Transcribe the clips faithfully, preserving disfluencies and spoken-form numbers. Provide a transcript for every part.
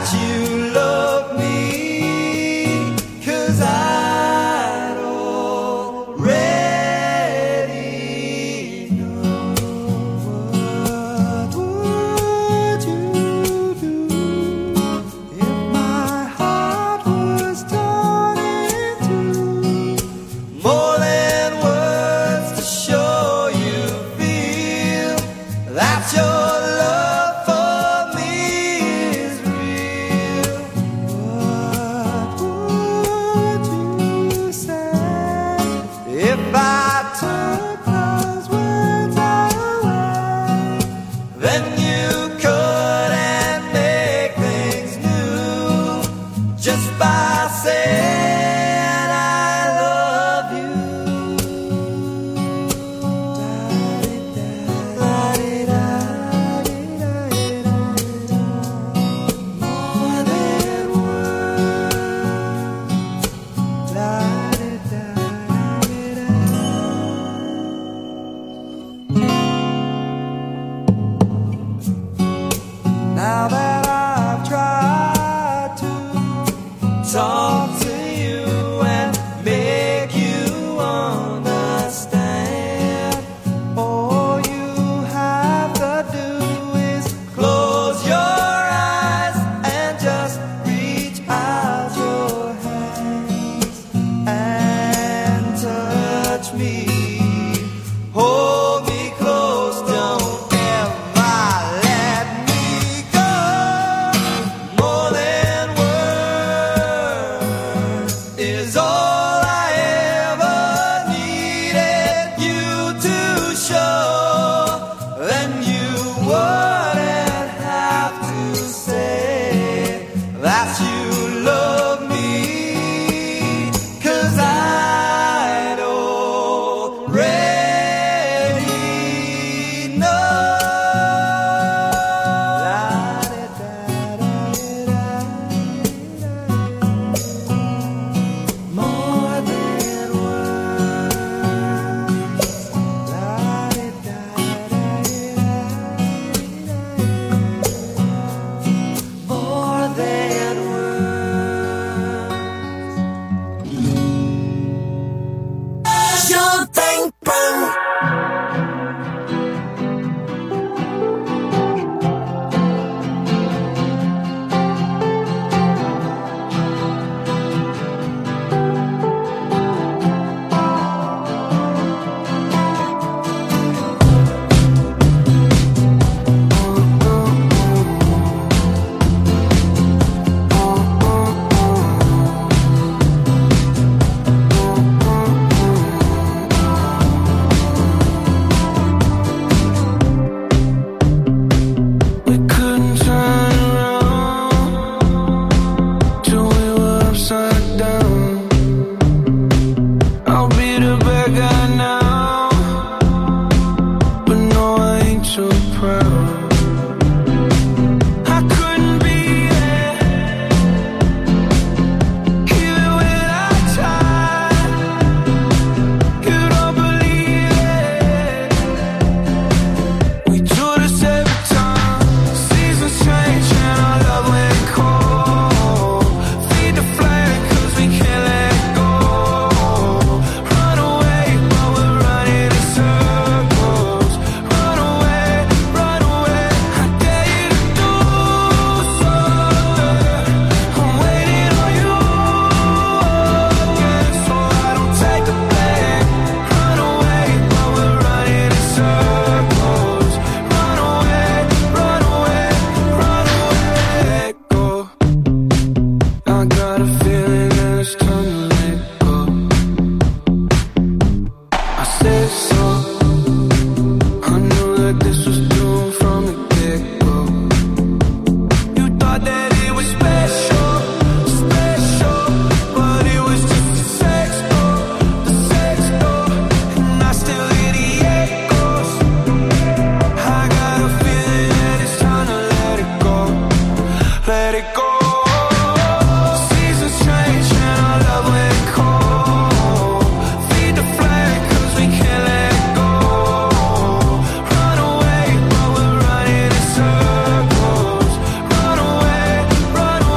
Run away, run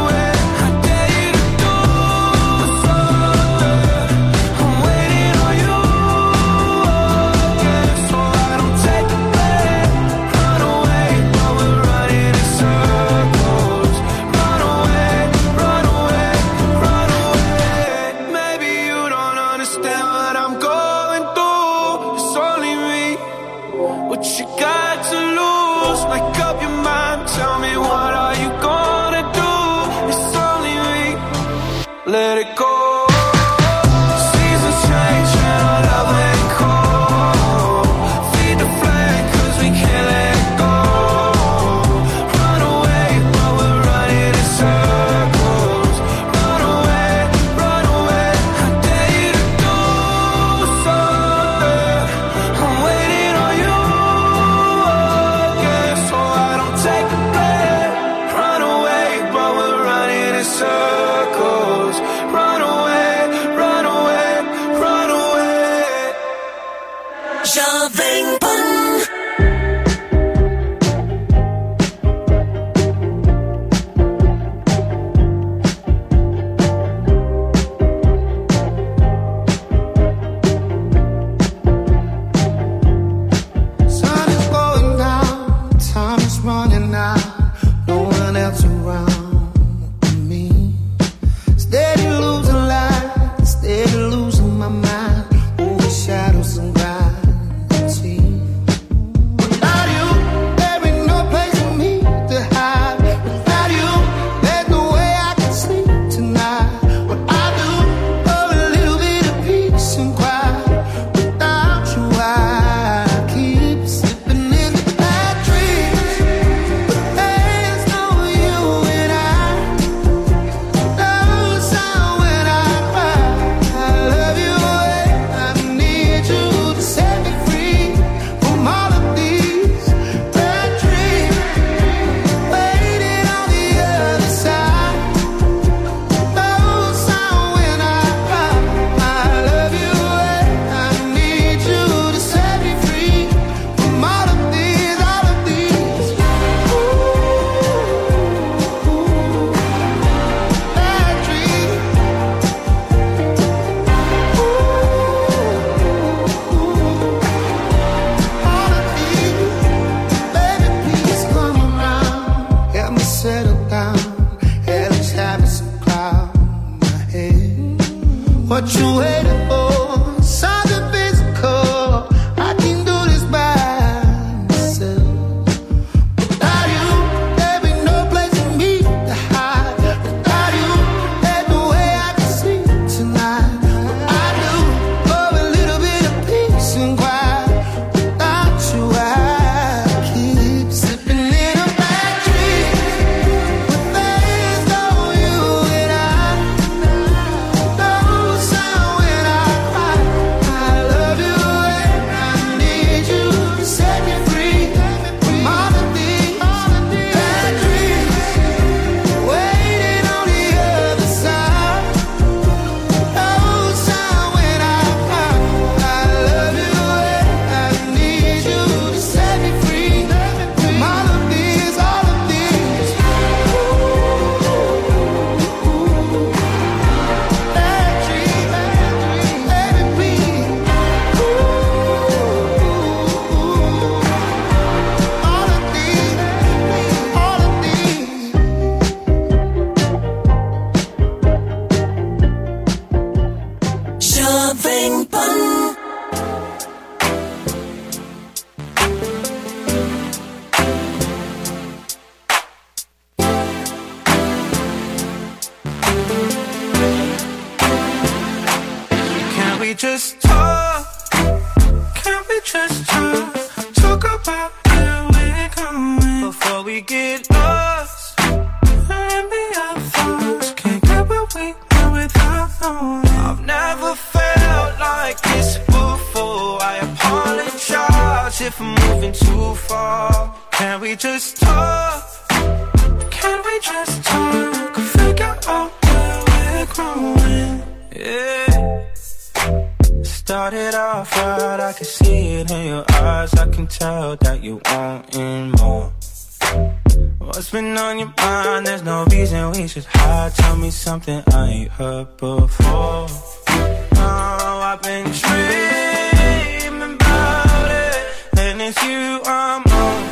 circles. Run away, run away, run away. Jovem Pan. Something I ain't heard before. Oh, I've been dreaming about it, and it's you I'm on.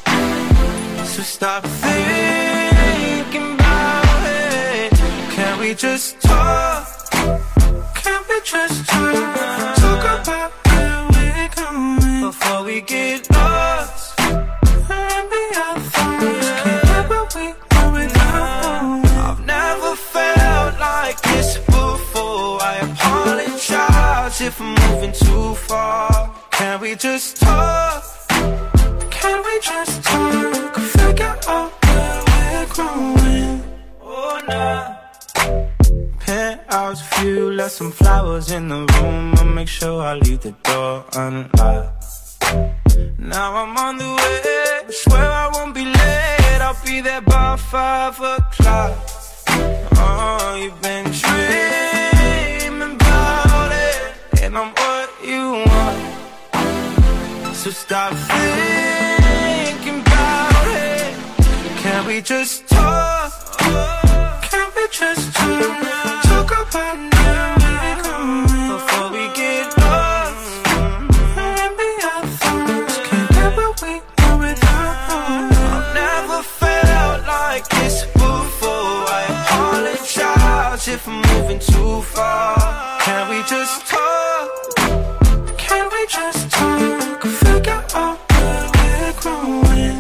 So stop thinking about it. Can we just talk? Can we just talk? Talk about where we're going before we get lost. And be our thoughts. Can't get what we know without. I've never felt like this before. I apologize if I'm moving too far. Can we just talk? Can we just talk? Figure out where we're growing. Oh, nah. Penthouse view, left some flowers in the room. I'll make sure I leave the door unlocked. Now I'm on the way, swear I won't be late. I'll be there by five o'clock. Oh, know you've been dreaming about it, and I'm what you want. So stop thinking about it. Can we just talk? Can we just talk? Talk about now before we get lost. And be our thoughts. Can't get what we want without us. I've never felt like this before. I apologize if I'm moving too far. Can we just talk? Can we just talk? Figure out where we're growing.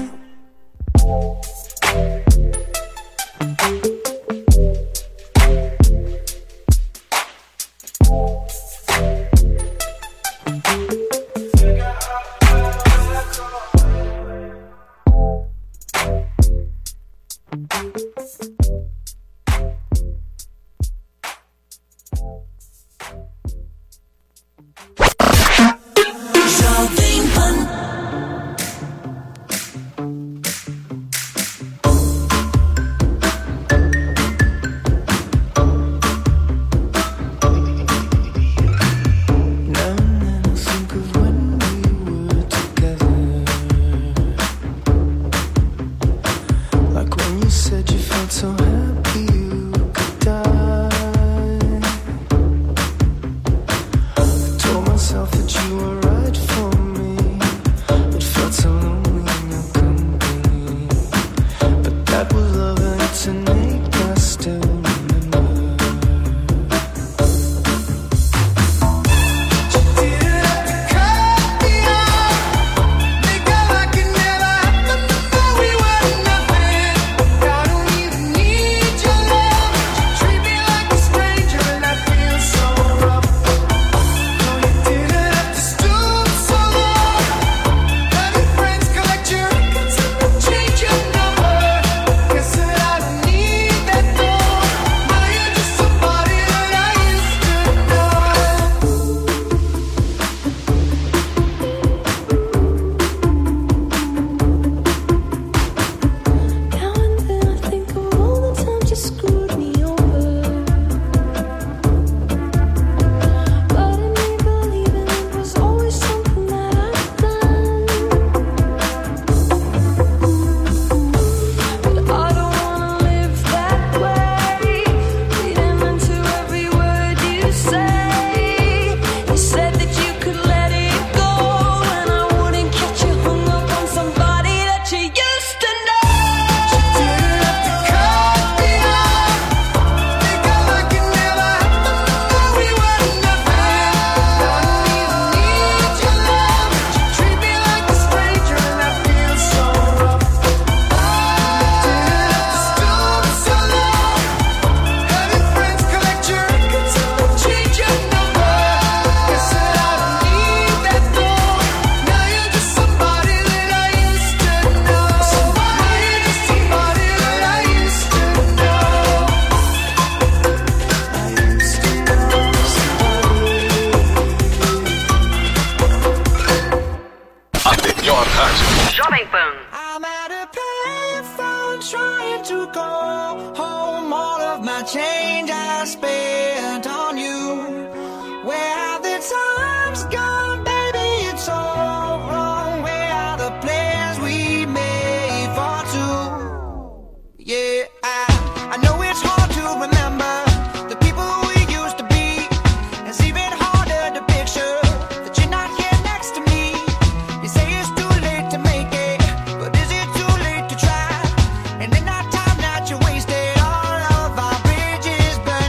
And in that time that you wasted, all of our bridges burned.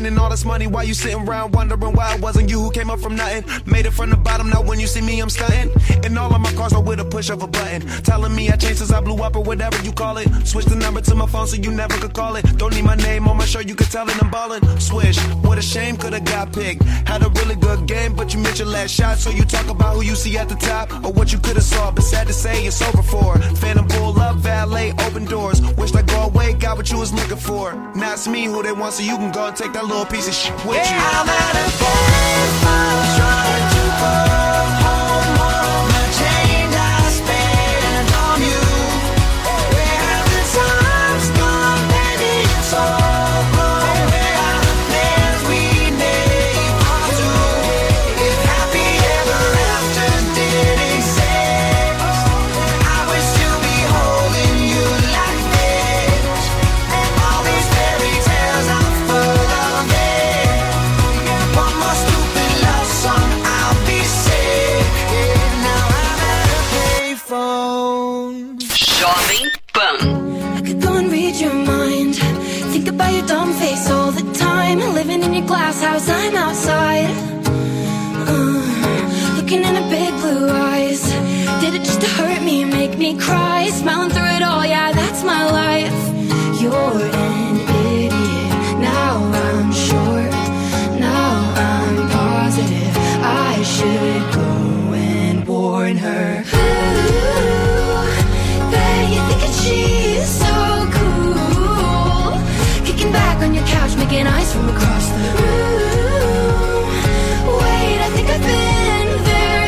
spending all this money while you sitting around wondering why it wasn't you who came up from nothing. Made it from the bottom, now when you see me, I'm stunting. And all of my cars are with a push of a button. Telling me I changed since I blew up or whatever you call it. Switch the number to my phone so you never could call it. Don't need my name on my shirt, you could tell it I'm ballin'. Swish, what a shame, could've got picked. Had a really good game, but you missed your last shot. So you talk about who you see at the top or what you could've saw. But sad to say, it's over for. Phantom pull up, valet, open doors. Wished I go away, got what you was looking for. Now it's me who they want, so you can go and take that little piece of shit with you. Yeah, I'm at a payphone, trying to call home all the change I spent on you. Where have the times gone, baby? It's all gone. Where are the plans we made for two? If happy ever after did exist, I wish to be holding you like this. And all these fairy tales are full of it. One more stupid love song, I'll be sick. Yeah, now I'm at a payphone. Jovem Pan. I could go and read your mind. Think about your dumb face all the time. Living in your glass house, I'm outside. Uh, looking in the big blue eyes. Did it just to hurt me, make me cry? Smiling through it all, yeah, that's my life. You're an idiot. Now I'm sure. Now I'm positive. I should go and warn her. Ooh, bet you think that she's so cool. Kicking back on your couch, making eyes from across the room. Wait, I think I've been there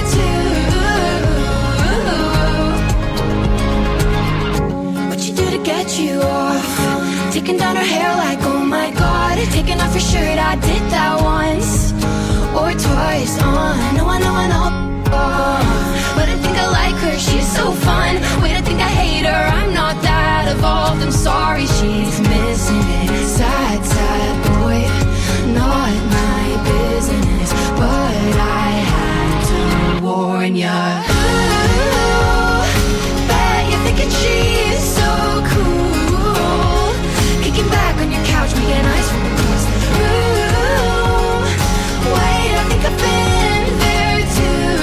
too. What you do to get you off? Taking down her hair like, oh my god. Taking off your shirt, I did that once or twice. Oh, I know, I know, I know. Oh, but I think I like her, she's so fun. Wait, I think I hate her, I'm not that evolved. I'm sorry, she's missing it. Sad, sad boy, not my business. But I had to warn ya. Ooh, bet you're thinking she's so cool. Kicking back on your couch, making eyes from across the room. Wait, I think I've been there too.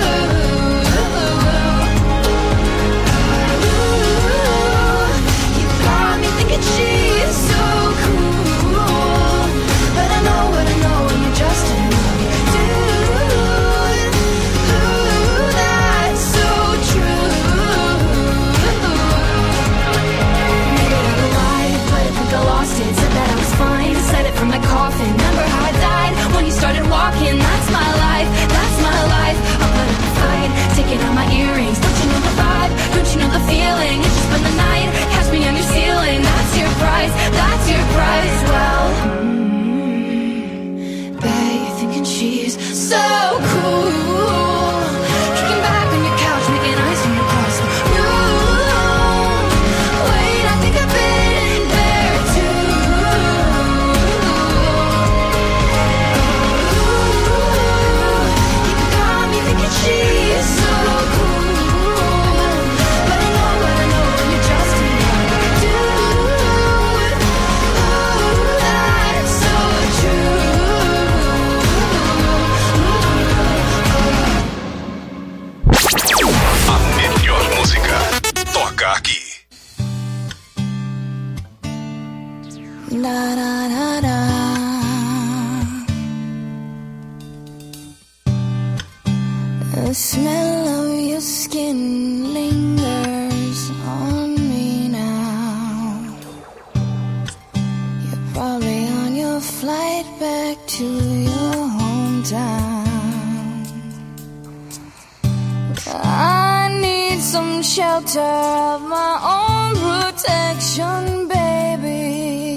Ooh, you got me thinking she's so cool. But I know what I know, and you're just another dude. Ooh, that's so true. Made it out alive, but I think I lost it. Said that I was fine, said it from my coffin. Remember how I died when you started walking? That's my life, that's my life. I'll put up a fight, taking out my earrings. Don't you know the vibe? Don't you know the feeling? It's just been the night, catch me on your ceiling. That's your price, that's your price. Well, mm, bet you're thinking she's so cool. Kicking back on your couch, making eyes from across the room. Wait, I think I've been there too. You got me thinking she's so cool. But I know what I know, and you're just another dude. Ooh, that's so A melhor música toca aqui. Da, da, da, da. The smell of your skin lingers on me now. You're probably on your flight back to your hometown. I need some shelter of my own protection, baby.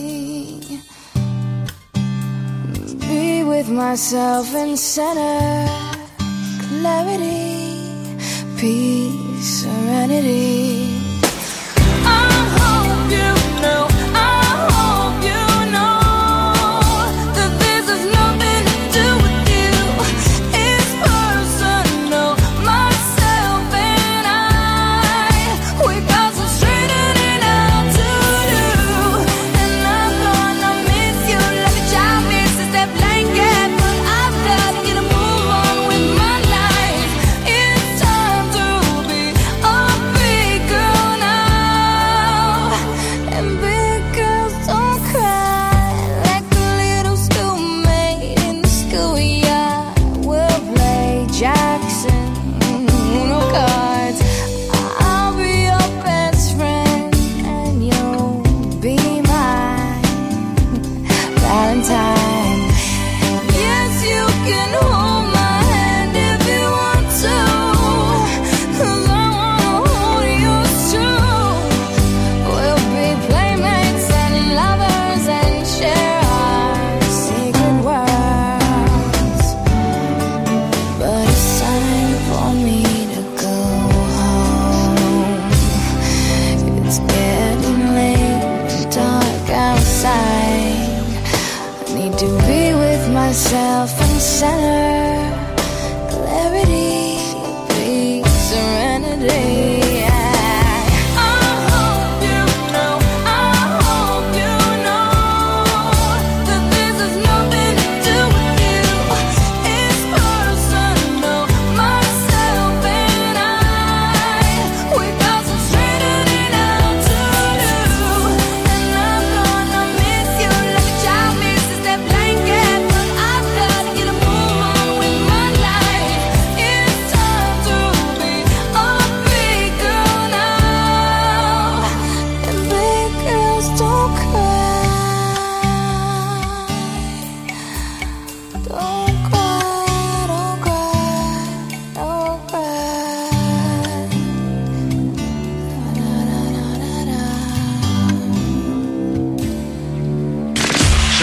Be with myself and center clarity, peace, serenity. I hope you know, I hope you know that this has nothing to do with you. It's personal, myself and I. We got some straightening out to do, and I'm gonna miss you like a child misses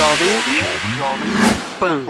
Jovem Pan.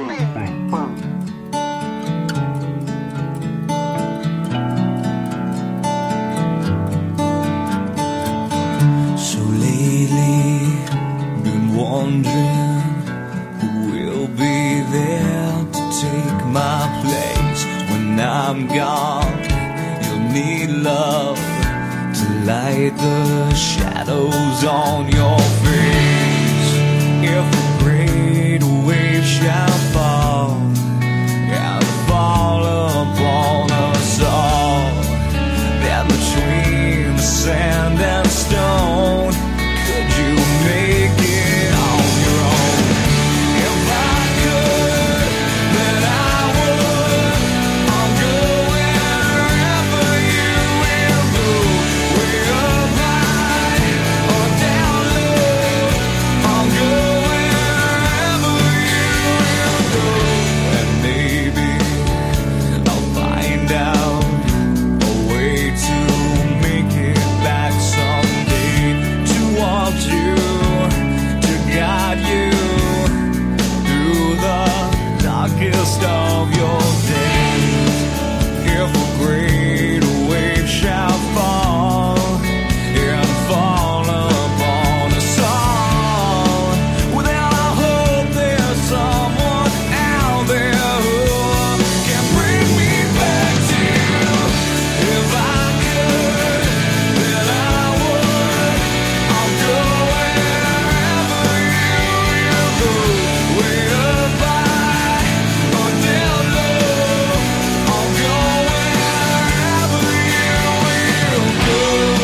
So lately, been wondering who will be there to take my place when I'm gone. You'll need love to light the shadows on your face. If a great wave shall fall and fall upon us all, then between the sand and stone, could you make it on your own? If I could, then I would. I'll go wherever you will go, way up high or down low. I'll go wherever you will go, and maybe I'll find out a way to make it back someday, to want you, to guide you through the darkest of your days. If a great wave shall fall and fall upon us all, well then I hope there's someone out there who can bring me back to you. If I could, then I would. I'll go wherever you will go, way up high or down low. I'll go wherever you will go.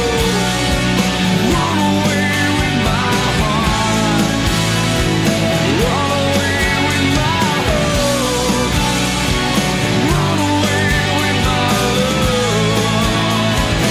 Run away with my heart, run away with my hope, run away with my love.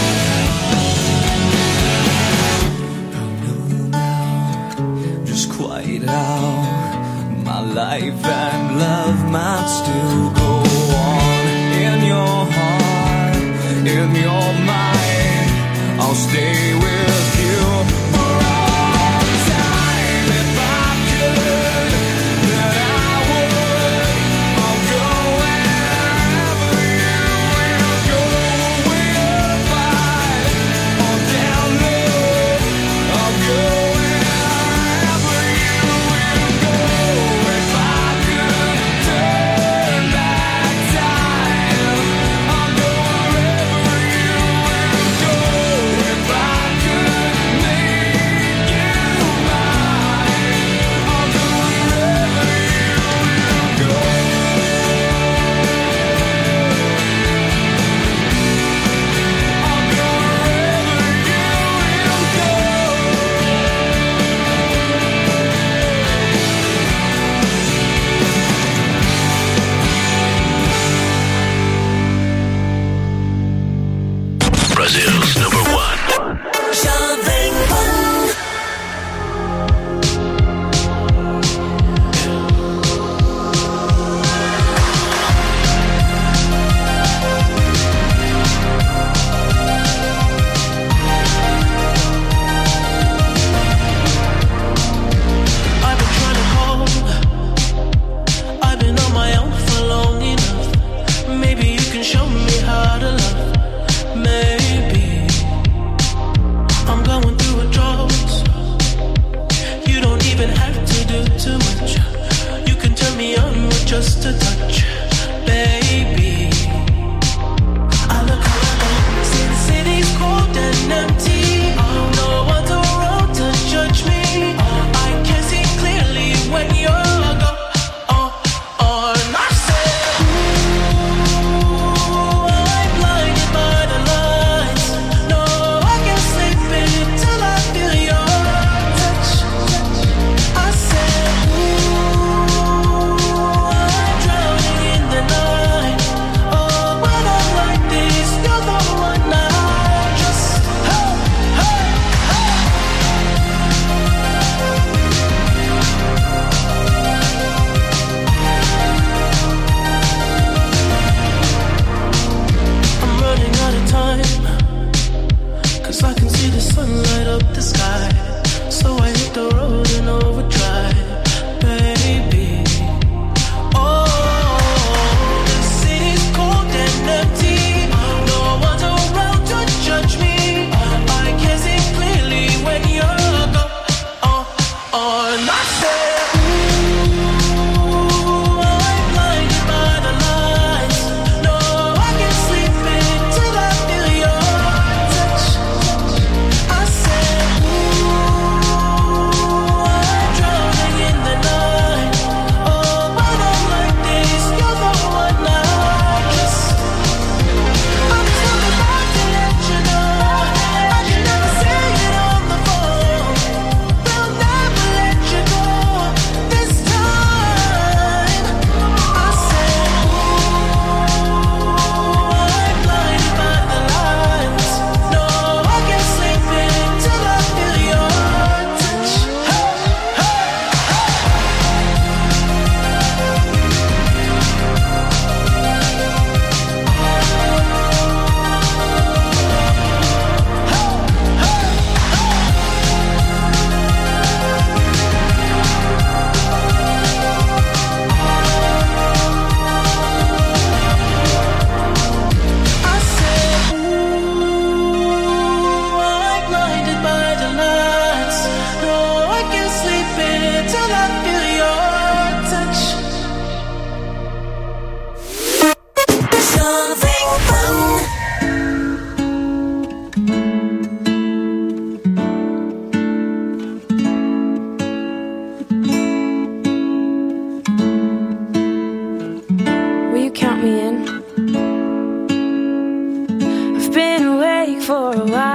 I know now just quite how my life and love might still go on. In your heart, in your mind, I'll stay with you for all time. If I could, then I would. I'll go wherever you will go, way up high or down low. I'll go wherever you will go. If I could turn back time, I'll go wherever you will go. If I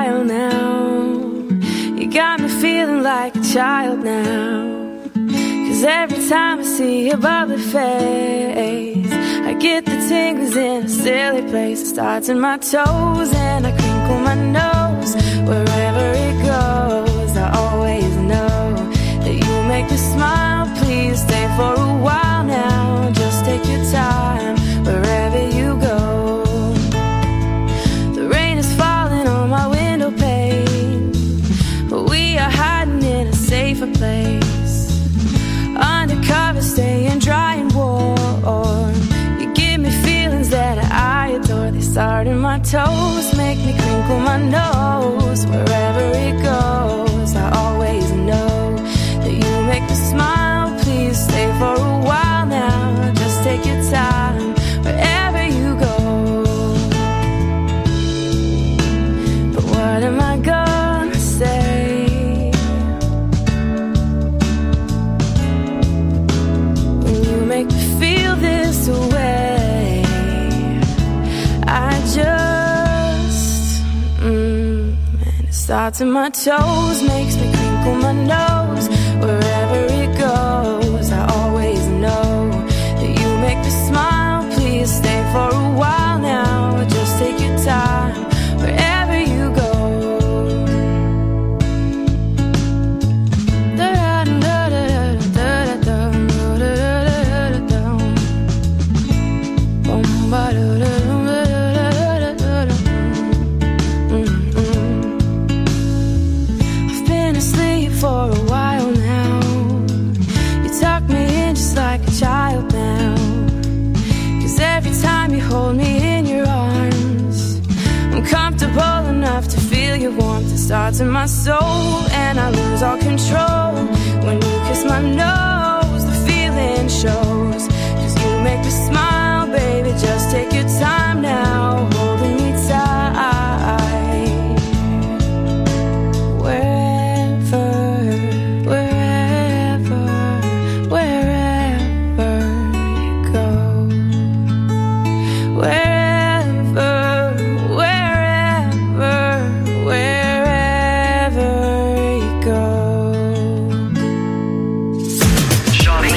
while now. You got me feeling like a child now. Cause every time I see your bubbly face, I get the tingles in a silly place. It starts in my toes and I crinkle my nose. Wherever it goes, I always know that you make me smile. Please stay for a while now. Just take your time wherever you go. The rain is falling on my window pane, but we are hiding in a safer place. Undercover, staying dry and warm. You give me feelings that I adore. They start in my toes, make me crinkle my nose. Wherever it goes, I always know that you make me smile. Please stay for a while now. Just take your time wherever you go. But what am I gonna say? Make me feel this way. I just mm, and it starts in my toes, makes me crinkle my nose. Wherever it goes, I always know that you make me smile. Please stay for a while now. Just take your time wherever you go. I've been asleep for a while now. You tuck me in just like a child now. Cause every time you hold me in your arms, I'm comfortable enough to feel your warmth. It starts in my soul and I lose all control. When you kiss my nose, the feeling shows. Cause you make me smile, baby, just take your time now, holding me tight. Wherever, wherever, wherever you go. Wherever, wherever, wherever you go. Jovem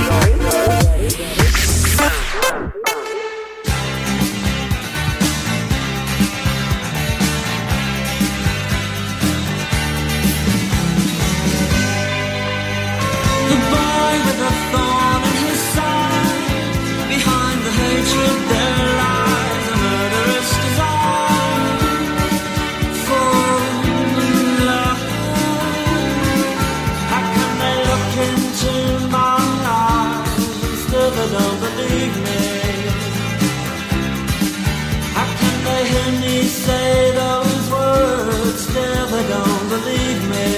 The boy with a thorn in his side, behind the hatred there lies a murderous desire for love. How can they look into my eyes and still they don't believe me? How can they hear me say those words, still they don't believe me?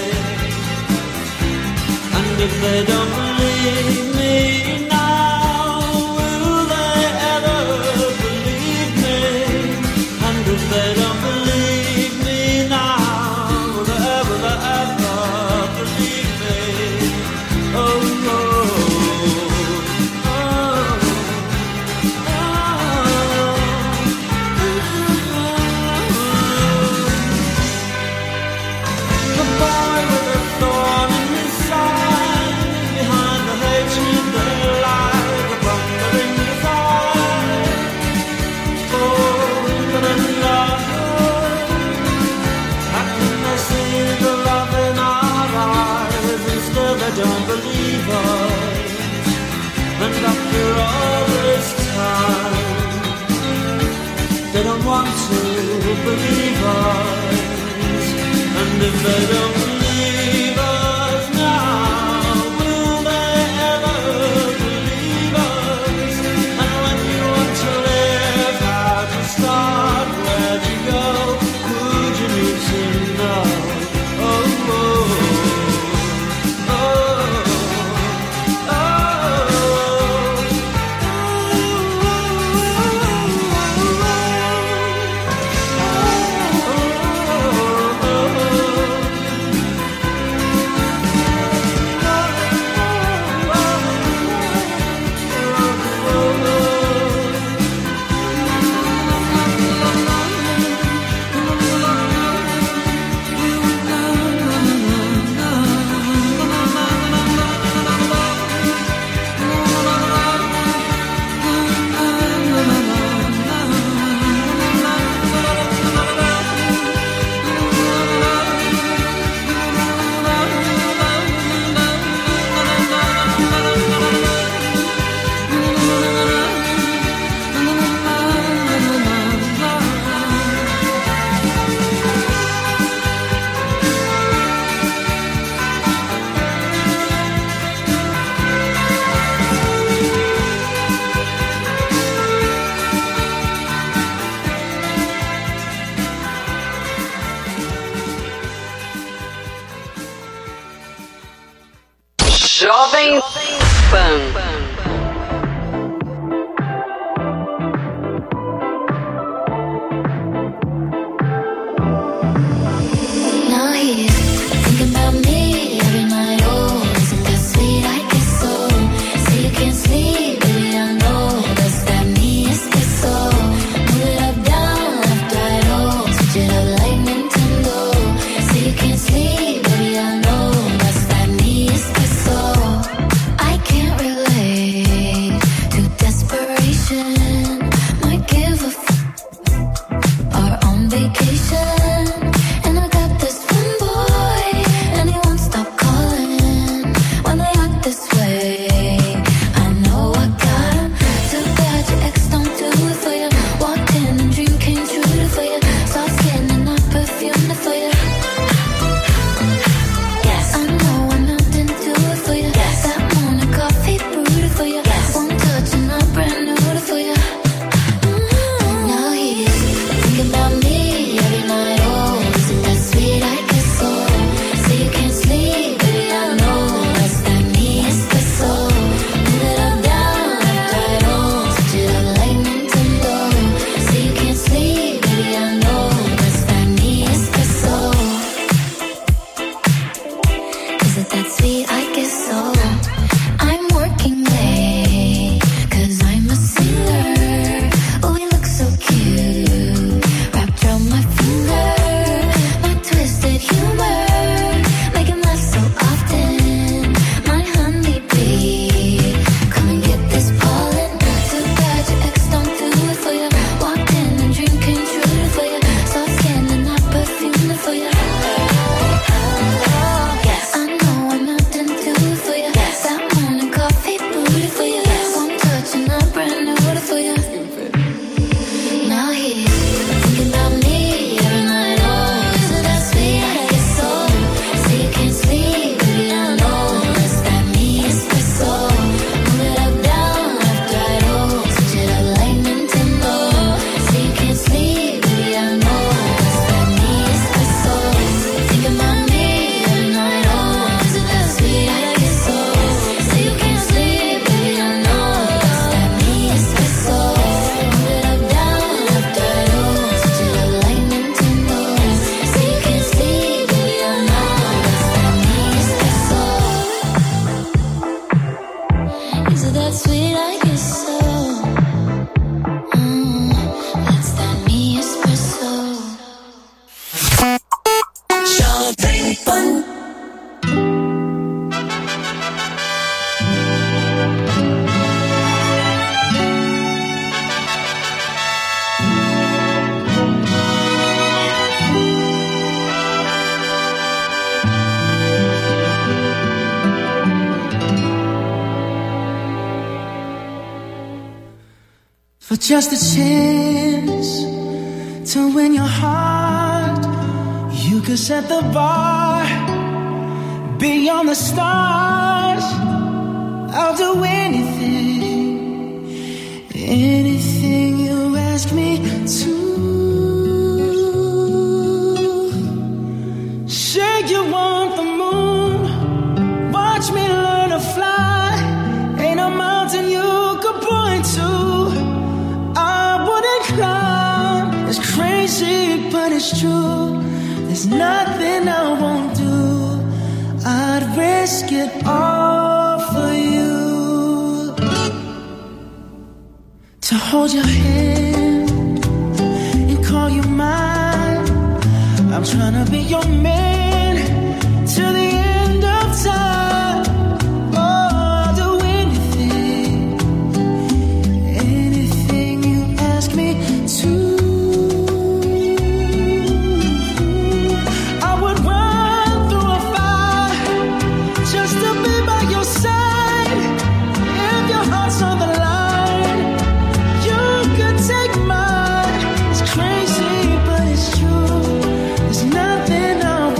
And if they don't believe me now, will they ever believe me? And if they don't believe me now, will they ever, ever believe me? Oh, oh, oh, oh. The boy with a thorn in his side, behind the hatred there lies a thundering desire for love. How can they see the love in our eyes and still they don't believe us? And after all this time, they don't want to believe us. And if they don't believe us now, will they ever believe us? And when you want to live, how to start, where to go, would you need to know? Oh, oh, oh, oh, oh, oh, oh, oh. Jovem Pan. Now he's thinking about me every night. Oh, isn't that sweet? I guess so. Say you can't sleep, baby, I know. Does that mean it's good so? Move it up, down, left, right, oh. Switch it up like Nintendo. Say you can't sleep, baby, I know. Does that mean it's good so? I can't relate to desperation. Might give a f or on vacation. For just a chance to win your heart, you could set the bar beyond the stars. I'll do anything, anything you ask me to. Say you want the moon, watch me learn to fly. Ain't a mountain you could point to it's crazy, but it's true. There's nothing I won't do. I'd risk it all for you. To hold your hand and call you mine. I'm trying to be your man till the end of time. Oh, I'll do anything, anything you ask me to. Nothing I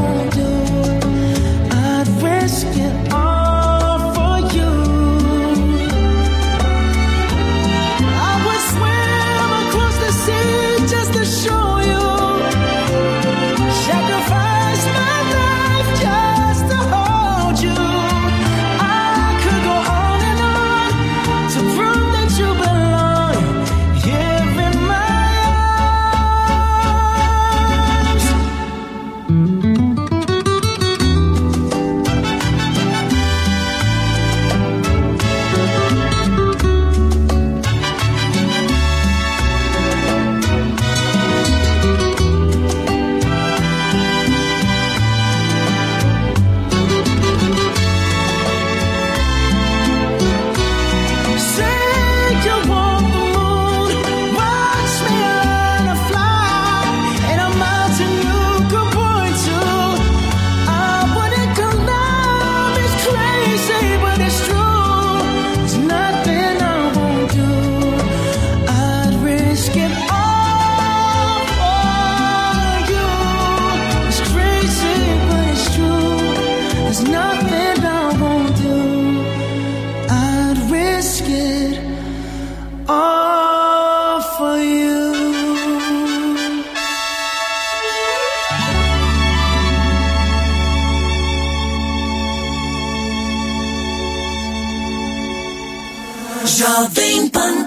Jovem Pan.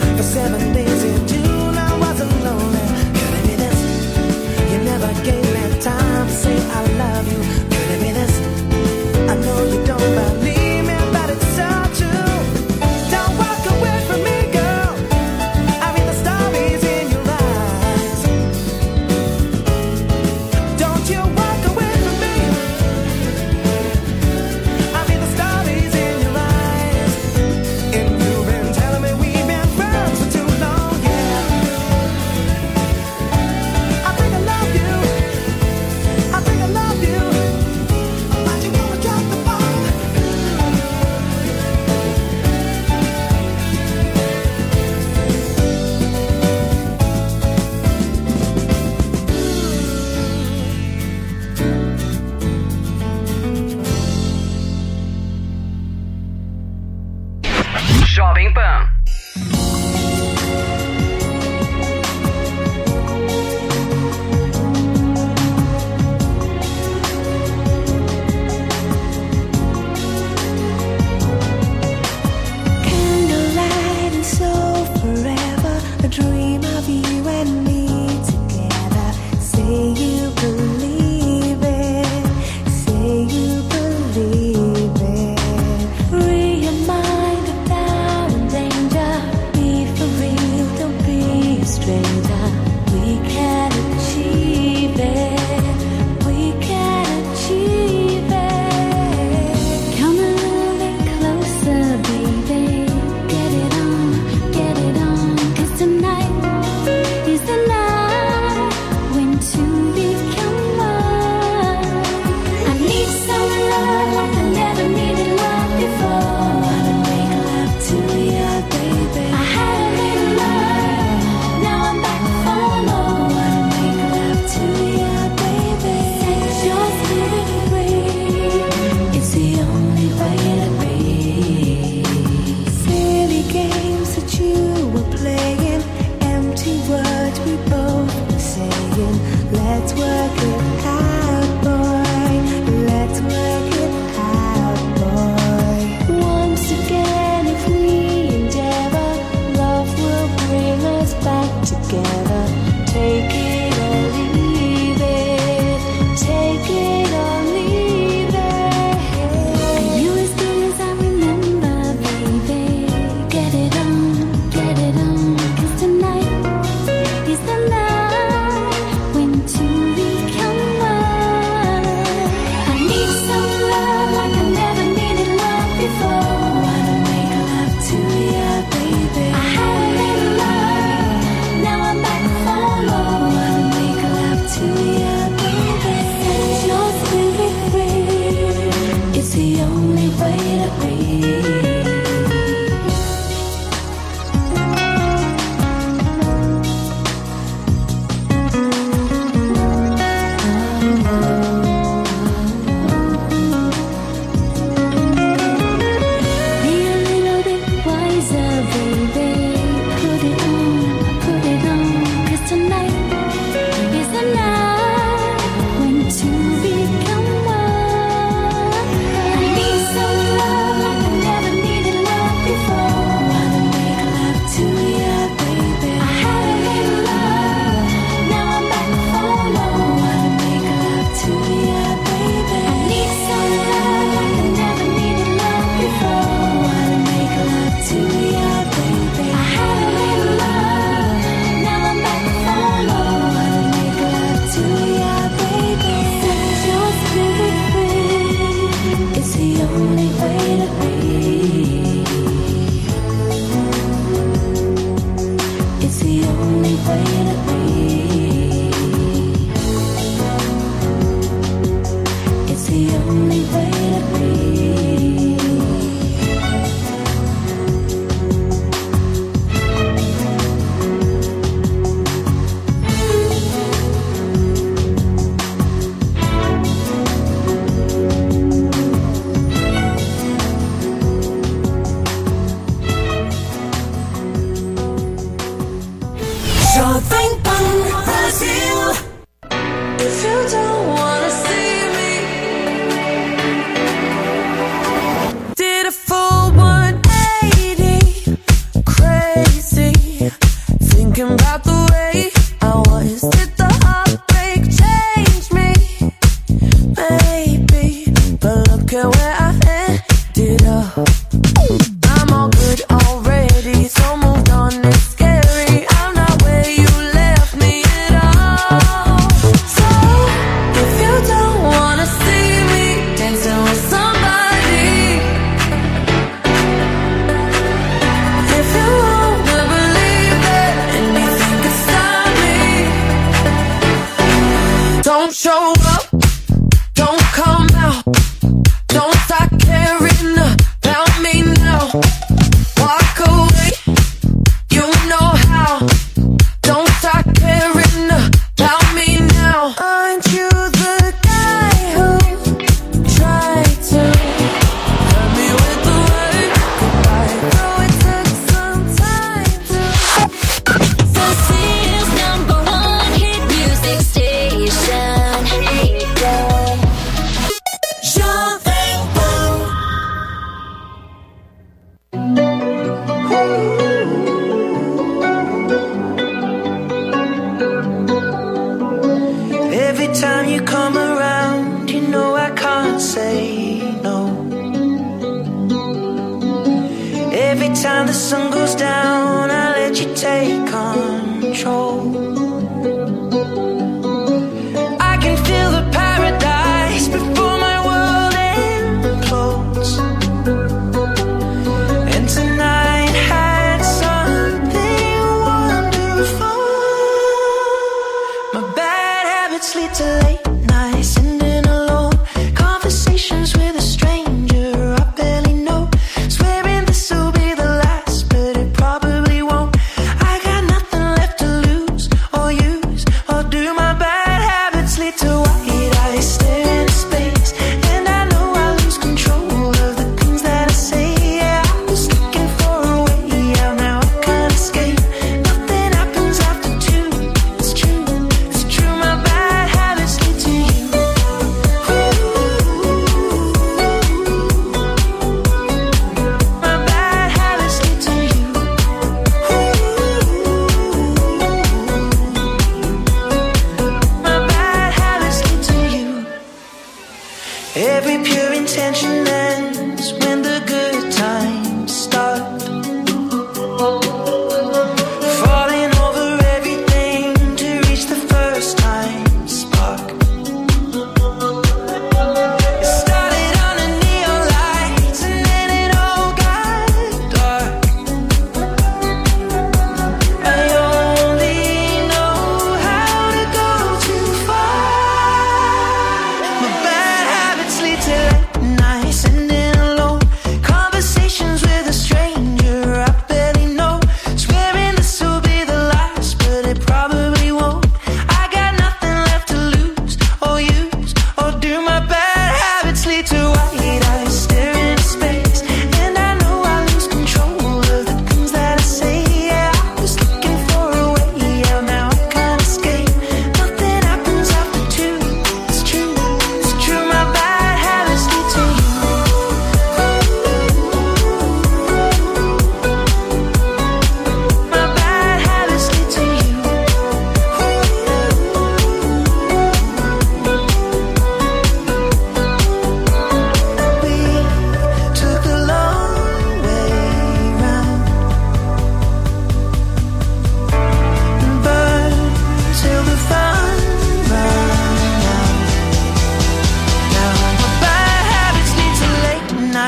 Seven days in June, I wasn't lonely. Could it be this? You never gave me Nice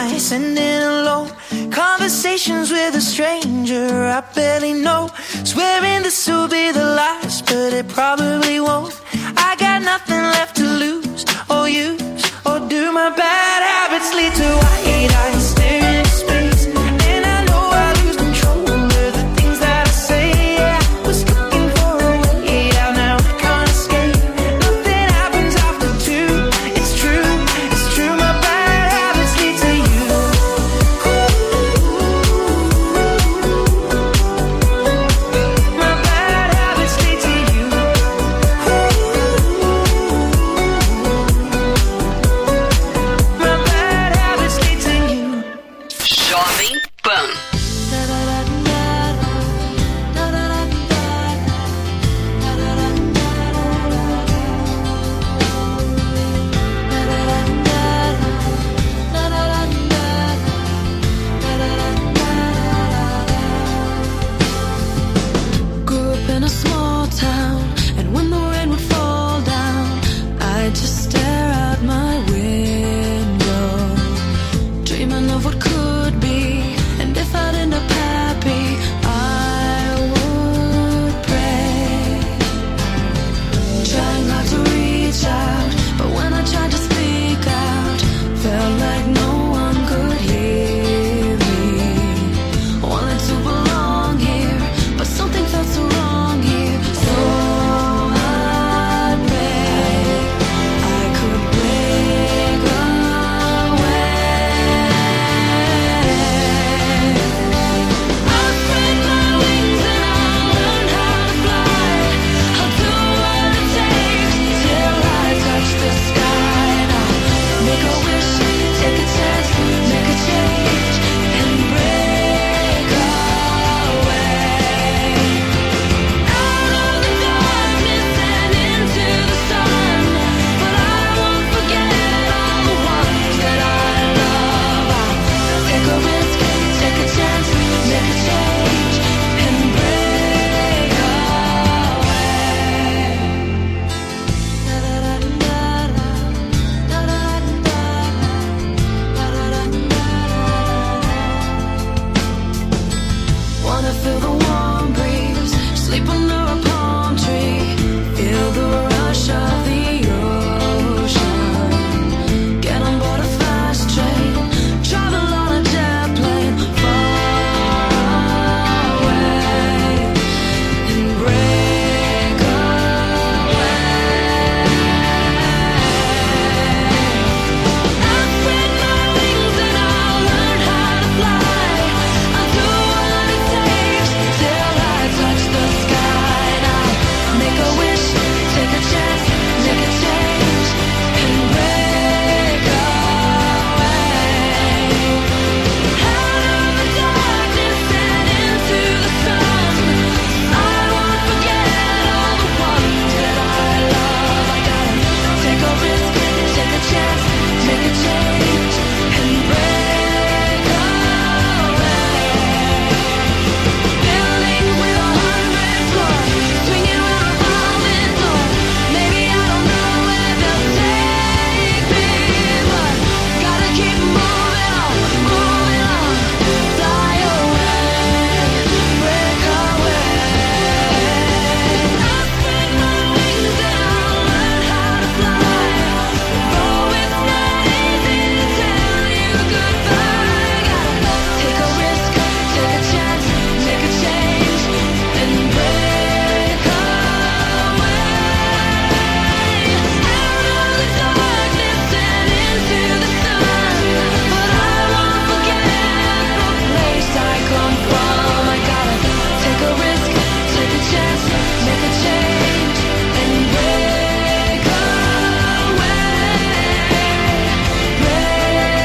night, sending alone conversations with a stranger I barely know, swearing this will be the last, but it probably won't. I got nothing left to lose or use, or do my bad habits lead to white eyes staring into space? And I know I lose control of the things that I say. Yeah, I was looking for a way out, now I can't escape. Nothing happens after two, it's true, it's true. My bad habits lead to you. My bad habits lead to you. My bad habits lead to you. Jovem Pan. Grew up in a small town, and when the rain would fall down, I'd just stare out my window, dreaming of what could be. And if I'd end up happy, I would pray, trying hard to reach out, but when I tried to speak out, felt like no